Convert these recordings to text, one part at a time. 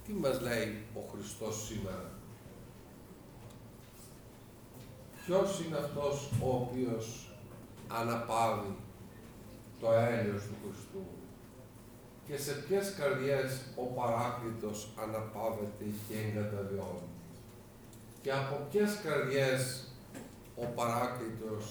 Τι μας λέει ο Χριστός σήμερα? Ποιος είναι αυτός ο οποίος αναπαύει το έλεος του Χριστού και σε ποιες καρδιές ο Παράκλητος αναπαύεται και εγκαταβιώνει και από ποιες καρδιές ο Παράκλητος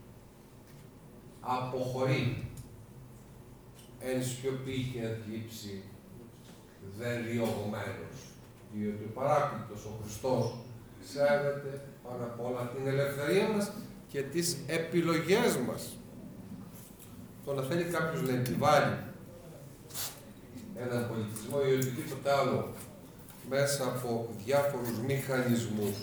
αποχωρεί εν σιωπή και εν θλίψη δεν διωγμένος, διότι ο Παράκλητος, ο Χριστός, σέβεται πάνω απ' όλα την ελευθερία μας και τις επιλογές μας. Το να θέλει κάποιος να επιβάλλει έναν πολιτισμό ή οτιδήποτε άλλο μέσα από διάφορους μηχανισμούς,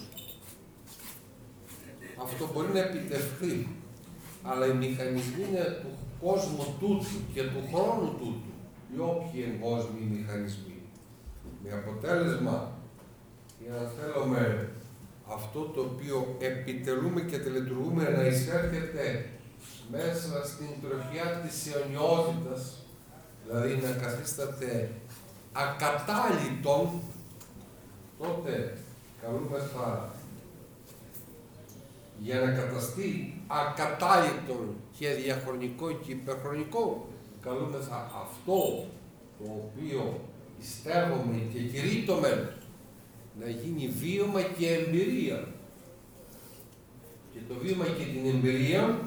αυτό μπορεί να επιτευχθεί, αλλά οι μηχανισμοί είναι του κόσμου τούτου και του χρόνου τούτου, οι όποιοι εγκόσμιοι μηχανισμοί. Με αποτέλεσμα, για να θέλουμε αυτό το οποίο επιτελούμε και τελετουργούμε να εισέρχεται μέσα στην τροχιά της αιωνιότητας, δηλαδή να καθίσταται ακατάλητον, τότε καλούμεθα για να καταστεί ακατάλητον και διαχρονικό και υπερχρονικό, καλούμεθα αυτό το οποίο πιστεύουμε και κηρύττουμε να γίνει βίωμα και εμπειρία. Και το βίωμα και την εμπειρία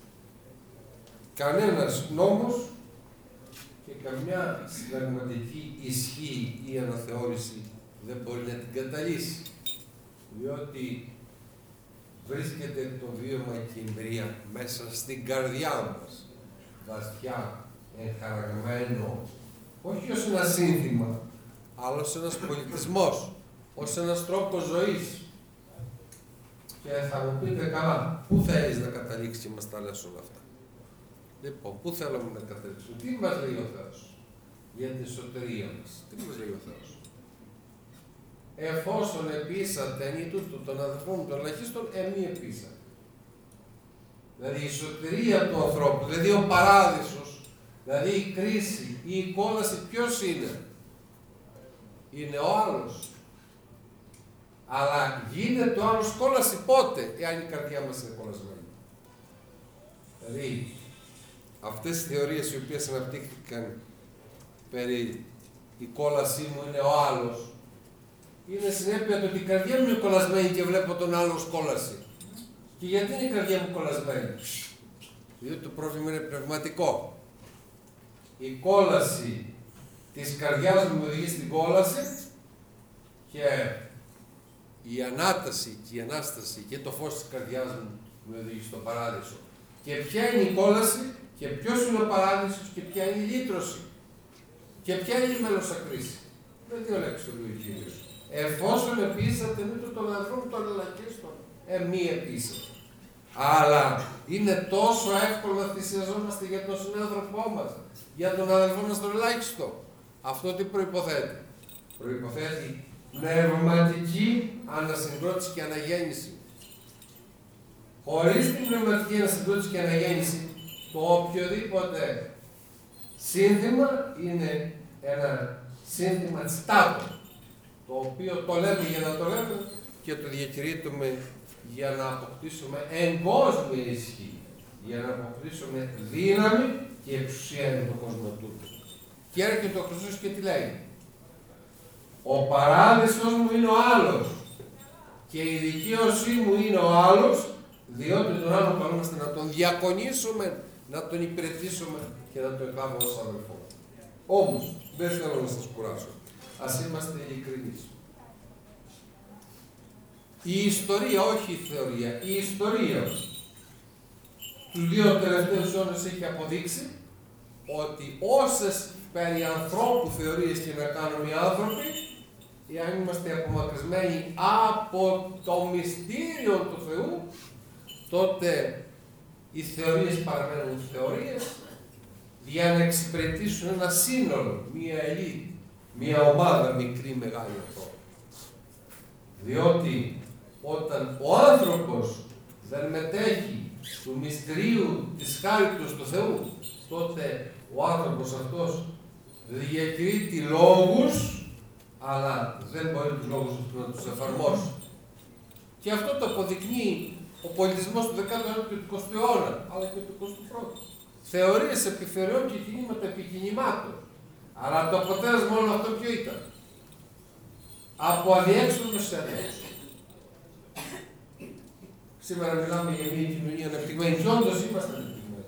κανένας νόμος και καμιά συνταγματική ισχύ ή αναθεώρηση δεν μπορεί να την καταλύσει. Διότι βρίσκεται το βίωμα και η εμπειρία μέσα στην καρδιά μας, βαθιά εγχαραγμένο, όχι ως ένα σύνθημα, αλλά ως ένας πολιτισμός, ως ένας τρόπος ζωής. Και θα μου πείτε, καλά, πού θέλεις να καταλήξεις και μας τα λες όλα αυτά? Λοιπόν, πού θέλουμε να καταλήξουμε? Τι μας λέει ο Θεός για την σωτηρία μας? Τι μας λέει ο Θεός? Εφόσον επίσατε εν τούτο των αδελφών των ελαχίστων, μη επίσατε. Δηλαδή η σωτηρία του ανθρώπου, δηλαδή ο παράδεισος, δηλαδή η κρίση, η κόλαση, ποιος είναι? Είναι ο άλλος. Αλλά γίνεται ο άλλος κόλαση πότε? Εάν η καρδιά μας είναι κολλασμένη. Δηλαδή, αυτές οι θεωρίες οι οποίες αναπτύχθηκαν περί η κόλασή μου είναι ο άλλος, είναι συνέπεια το ότι η καρδιά μου είναι κολλασμένη και βλέπω τον άλλο ως κόλαση. Και γιατί είναι η καρδιά μου κολλασμένη? Διότι το πρόβλημα είναι πνευματικό. Η κόλαση της καρδιάς μου οδηγεί στην κόλαση και η ανάταση και η Ανάσταση και το φως της καρδιάς μου με οδηγεί στον παράδεισο. Και ποια είναι η κόλαση και ποιος είναι ο παράδεισος και ποια είναι η λύτρωση και ποια είναι η μέλωσα κρίση. Δεν τι λέξει το λέει ο Κύριος. Εφόσον επίσατε μήτω των αδελφών των ελαχίστων, μη επίσατε. Αλλά είναι τόσο εύκολο να θυσιαζόμαστε για τον συνάνθρωπό μας, για τον αδελφό μας τον ελάχιστο. Αυτό τι προϋποθέτει? Προϋποθέτει πνευματική ανασυγκρότηση και αναγέννηση. Χωρίς την πνευματική ανασυγκρότηση και αναγέννηση, το οποιοδήποτε σύνθημα είναι ένα σύνθημα στάτου, το οποίο το λέμε για να το λέμε και το διακηρύττουμε για να αποκτήσουμε εγκόσμια ισχύ, για να αποκτήσουμε δύναμη και εξουσία για τον κόσμο τούτο. Και έρχεται ο Χριστός και τι λέει? Ο παράδεισος μου είναι ο άλλος και η δικαίωσή μου είναι ο άλλος, διότι τον άλλον καλούμαστε να τον διακονήσουμε, να τον υπηρετήσουμε και να τον κάνουμε ως αδελφό. Όμως, δεν θέλω να σας κουράσω. Ας είμαστε ειλικρινείς. Η ιστορία, όχι η θεωρία, η ιστορία τους δύο τελευταίους αιώνες έχει αποδείξει ότι όσες περί ανθρώπου θεωρίες και να κάνουν οι άνθρωποι, εάν είμαστε απομακρυσμένοι από το μυστήριο του Θεού, τότε οι θεωρίες παραμένουν θεωρίες για να εξυπηρετήσουν ένα σύνολο, μία ελίτ, μία ομάδα μικρή μεγάλη ανθρώπων. Διότι όταν ο άνθρωπος δεν μετέχει του μυστηρίου της χάριτος του Θεού, τότε ο άνθρωπος αυτός διακηρύττει λόγους αλλά δεν μπορεί τους λόγους να τους εφαρμόσει. Και αυτό το αποδεικνύει ο πολιτισμός του 19ου και του 20ου αιώνα, αλλά και του 21ου. Θεωρίες επιθεωριών και κινήματα επικινημάτων. Αλλά το αποτέλεσμα όλο αυτό ποιο ήταν? Από αδιέξοδο σε αδιέξοδο. Σήμερα μιλάμε για μια κοινωνία ανεπτυγμένη, και όντως είμαστε ανεπτυγμένοι.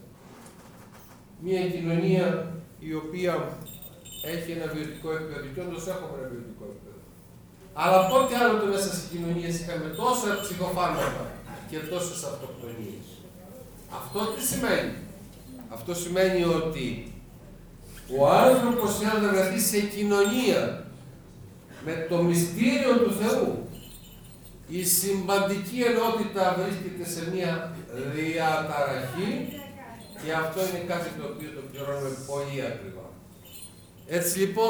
Μια κοινωνία η οποία έχει ένα βιωτικό επίπεδο, και όντως έχουμε ένα βιωτικό επίπεδο. Αλλά πότε άλλοτε μέσα στις κοινωνίες είχαμε τόσα ψυχοφάρμακα και τόσες αυτοκτονίες? Αυτό τι σημαίνει? Αυτό σημαίνει ότι ο άνθρωπος, εάν δεν βρεθεί σε κοινωνία με το μυστήριο του Θεού, η συμπαντική ενότητα βρίσκεται σε μια διαταραχή, και αυτό είναι κάτι το οποίο το πληρώνουμε πολύ ακριβά. Έτσι λοιπόν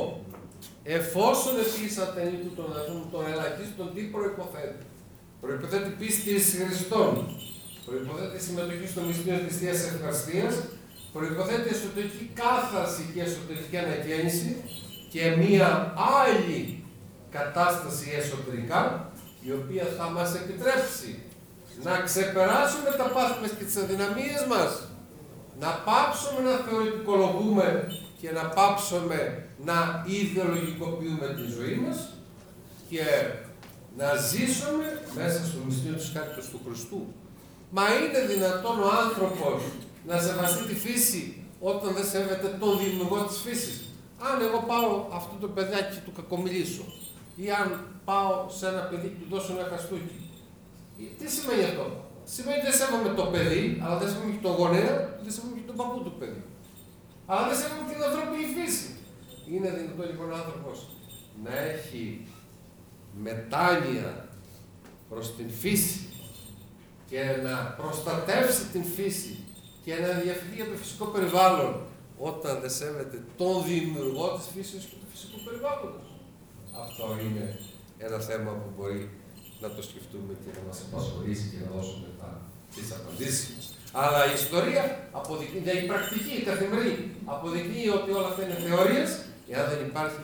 εφόσον επίσης ατενεί του τον ανθρώπων των ελαχίστων, τι προϋποθέτει? Προϋποθέτει πίστη εις Χριστόν, προϋποθέτει συμμετοχή στο μυστήριο της Θείας Ευχαριστίας, προϋποθέτει εσωτερική κάθαρση και εσωτερική ανακαίνιση και μία άλλη κατάσταση εσωτερικά, η οποία θα μας επιτρέψει να ξεπεράσουμε τα πάθη μας και τις αδυναμίες μας, να πάψουμε να θεωρητικολογούμε και να πάψουμε να ιδεολογικοποιούμε τη ζωή μας και να ζήσουμε μέσα στο μυστήριο της χάριτος του Χριστού. Μα είναι δυνατόν ο άνθρωπος να σεβαστεί τη φύση όταν δεν σέβεται τον δημιουργό της φύσης? Αν εγώ πάω αυτό το παιδάκι και του κακομιλήσω, ή αν πάω σε ένα παιδί και του δώσω ένα χαστούκι, τι σημαίνει αυτό? Σημαίνει ότι δεν σέβομαι το παιδί, αλλά δεν σέβομαι και τον γονέα, δεν σέβομαι και τον παππού του παιδί. Αλλά δεν σέβομαι την ανθρώπινη φύση. Είναι δυνατόν λοιπόν ο άνθρωπος να έχει μετάνοια προς την φύση και να προστατεύσει την φύση και να ενδιαφερθεί για το φυσικό περιβάλλον, όταν δεν σέβεται τον δημιουργό της φύσης και του φυσικού περιβάλλοντος? Αυτό είναι ένα θέμα που μπορεί να το σκεφτούμε και να μας απασχολήσει και να δώσουμε τις απαντήσεις. Αλλά η ιστορία αποδεικνύει, η πρακτική, η καθημερινή, αποδεικνύει ότι όλα αυτά είναι θεωρίες, εάν δεν υπάρχει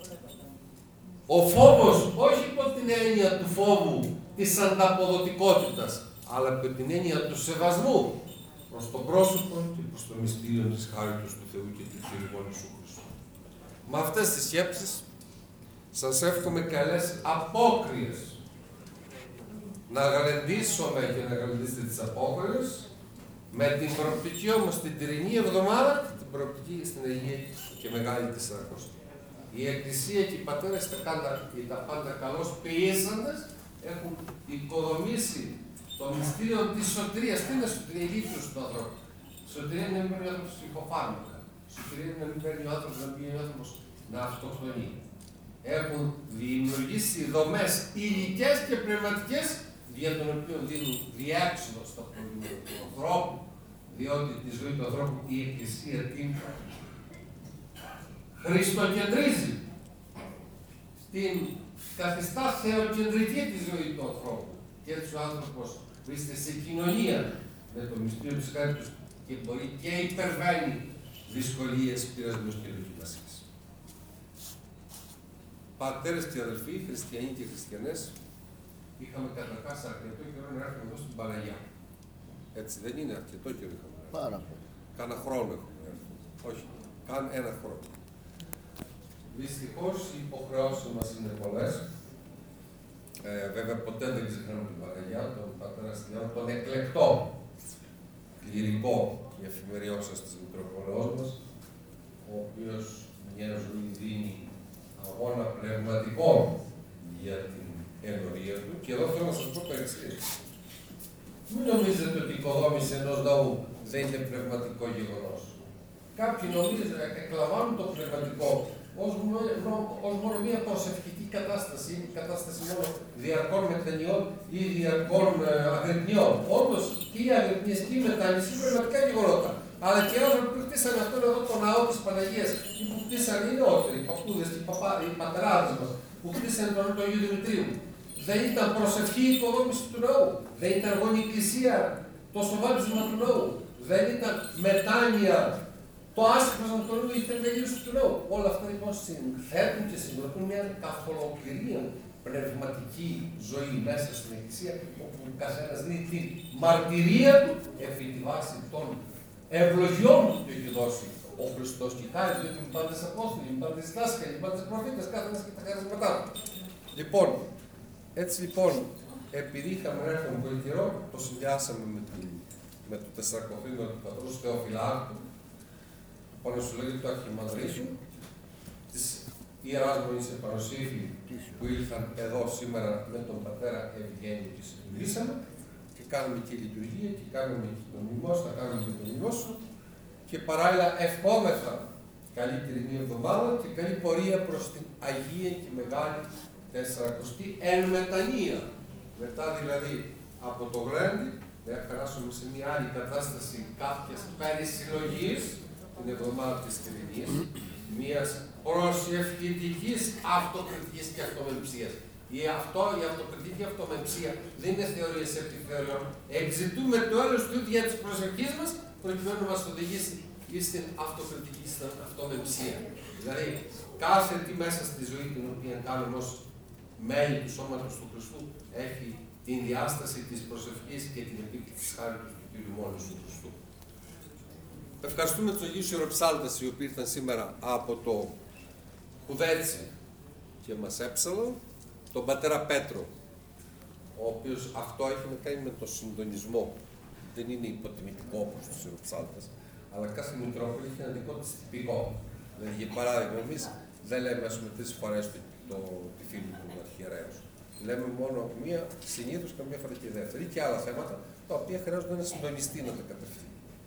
ο φόβος, όχι υπό την έννοια του φόβου της ανταποδοτικότητας, αλλά υπό την έννοια του σεβασμού προς το πρόσωπο και προς το μυστήριο της χάριτος του Θεού και του Κύριου Ιησού Χριστού. Με αυτές τις σκέψεις σας εύχομαι καλές απόκριες. Να γαλεντήσουμε και να γαλεντήσετε τις απόκριες, με την προοπτική όμως την Τυρινή Εβδομάδα και την προοπτική στην Αγία και Μεγάλη Τεσσαρακοστή. Η Εκκλησία και οι πατέρες τα πάντα καλώς πιέσαντες έχουν οικοδομήσει το μυστήριο της σωτηρίας. Τι είναι σωτηρία? Η λύθος του ανθρώπου. Σωτηρία είναι να μην παίρνει ο άνθρωπος ψυχοφάρμακα. Σωτηρία είναι να μην παίρνει ο άνθρωπος, να πηγαίνει ο άνθρωπος να αυτοκτονεί. Έχουν δημιουργήσει δομές υλικές και πνευματικές, δια των οποίων δίνουν διέξοδο στα προβλήματα του ανθρώπου, διότι τη ζωή του ανθρώπου η Εκκλησία την χριστοκεντρίζει, την καθιστά θεοκεντρική τη ζωή του ανθρώπου, και έτσι ο άνθρωπος βρίσκεται σε κοινωνία με το μυστήριο της χάριτος και μπορεί και υπερβαίνει δυσκολίες, πειρασμούς και δοκιμασίες. Πατέρες και αδελφοί, χριστιανοί και χριστιανές, είχαμε καταρχάς αρκετό καιρό να έρθουμε εδώ στην Παναγιά. Έτσι δεν είναι? Αρκετό καιρό είχαμε έρθει. Πάρα πολύ. Κάνα χρόνο έχουμε έρθει. Όχι, καν ένα χρόνο. Δυστυχώς οι υποχρεώσεις μας είναι πολλές. Βέβαια ποτέ δεν ξεχνάμε την Παναγιά, τον πατέρα Στυλιανό, τον εκλεκτό, κληρικό και εφημεριώσας της Μητροπολεώς μας, ο οποίος μια ζωή δίνει αγώνα πνευματικό για την ενορία του. Και εδώ θέλω να σας πω το εξής. Μην νομίζετε ότι η οικοδόμηση ενός ναού δεν είναι πνευματικό γεγονός. Κάποιοι νομίζουν, εκλαμβάνουν το πνευματικό ως μόνο μια προσευχική κατάσταση, ή κατάσταση μόνο διαρκών μετανιών ή διαρκών αγρυπνιών. Όντως και οι αγρυπνίες και οι μετάνοιες είναι πνευματικά γεγονότα. Αλλά και οι άνθρωποι που χτίσαν αυτόν εδώ το ναό της Παναγίας, ή που χτίσαν οι νεότεροι, οι παππούδες και οι πατεράδες μας, που χτίσαν τον Αγίου Δημητρίου, δεν ήταν προσευχή η οικοδόμηση του ναού, δεν ήταν αγώνη εκκλησία το σοβάδισμα του ναού, δεν ήταν μετάνοια το άσχημα του Ανατολού, η τελείωση του λαού. Όλα αυτά λοιπόν συνθέτουν και συγκροτούν μια καθολοκληρία πνευματική ζωή μέσα στην Εκκλησία, όπου ο καθένας δίνει τη μαρτυρία του επί τη βάση των ευλογιών που του έχει δώσει ο Χριστός και χάρη του, γιατί είναι πάντες Απόστολοι, είναι πάντες δάσκαλοι, είναι πάντες προφήτες, κάθε ένας και τα χαρίσματά του. Λοιπόν, έτσι λοιπόν, επειδή είχαμε έρθει τον πολύ καιρό, το συνδυάσαμε με το τεσσαρακοθήνιο του πατρός Θεοφυλάκου, πάνω σου λέγεται το Αρχιμανδρίτου, της Ιεράς Μονής Επανοσύφη που ήλθαν εδώ σήμερα με τον πατέρα Ευγένιο και συντηρήσαμε και κάνουμε και λειτουργία και κάνουμε και τον μνημόσυνο, θα κάνουμε και τον μνημόσυνο και παράλληλα ευχόμεθα καλή τυρινή εβδομάδα και καλή πορεία προς την Αγία και Μεγάλη Τεσσαρακοστή εν μετανία. Μετά δηλαδή από το Γλέντι, θα περάσουμε σε μια άλλη κατάσταση κάποιας περισυλλογής την εβδομάδα της Τυρινής, μιας προσευχητικής αυτοκριτικής και αυτομεμψίας. Η αυτοκριτική αυτομεμψία δεν είναι θεωρίες επιθεωριών. Εξητούμε το έλεος του για της προσευχής μας, προκειμένου να μας οδηγήσει στην αυτοκριτική, στην αυτομεμψία. Δηλαδή, κάθε τι μέσα στη ζωή την οποία κάνουμε ως μέλη του σώματος του Χριστού έχει την διάσταση της προσευχής και την επίκτηση της χάρης του Κύριου μόνος του Χριστού. Ευχαριστούμε τους Αγίους Ιεροψάλτες οι οποίοι ήρθαν σήμερα από το Χουδέτσι και μας έψαλαν, τον πατέρα Πέτρο, ο οποίος αυτό έχει να κάνει με το συντονισμό. Δεν είναι υποτιμητικό όπως τους Ιεροψάλτες, αλλά κάθε Μητρόπολη έχει ένα δικό της τυπικό. Δηλαδή, για παράδειγμα, εμείς δεν λέμε ας πούμε 3 φορές τη φίλη του αρχιερέως. Λέμε μόνο μία, συνήθως καμιά φορά και δεύτερη, και άλλα θέματα, τα οποία χρειάζονται ένα συντονιστή να τα κατευθύνει.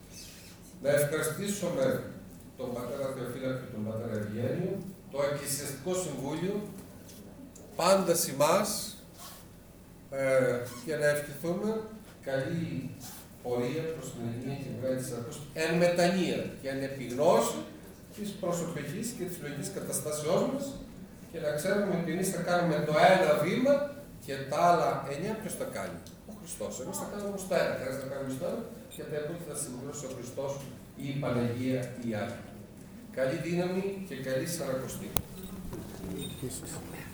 Να ευχαριστήσουμε τον πατέρα Θεοφύλακο και τον πατέρα Ευγένιο, το Εκκλησιαστικό Συμβούλιο, πάντα σημάς, και να ευχηθούμε καλή πορεία προς την Αγία και Μεγάλη Τεσσαρακοστή εν μετανία και εν επιγνώση της προσωπικής και της λογικής καταστάσεώς μας και να ξέρουμε ότι εμείς θα κάνουμε το ένα βήμα και τα άλλα 9 ποιος τα κάνει. Ο Χριστός. Εμείς θα κάνουμε όμως το ένα. Χρειάζεται να κάνουμε το ένα και τα επόμενα θα συμπληρώσει ο Χριστός ή η Παναγία ή η άλλη. Καλή δύναμη και καλή Σαρακοστή.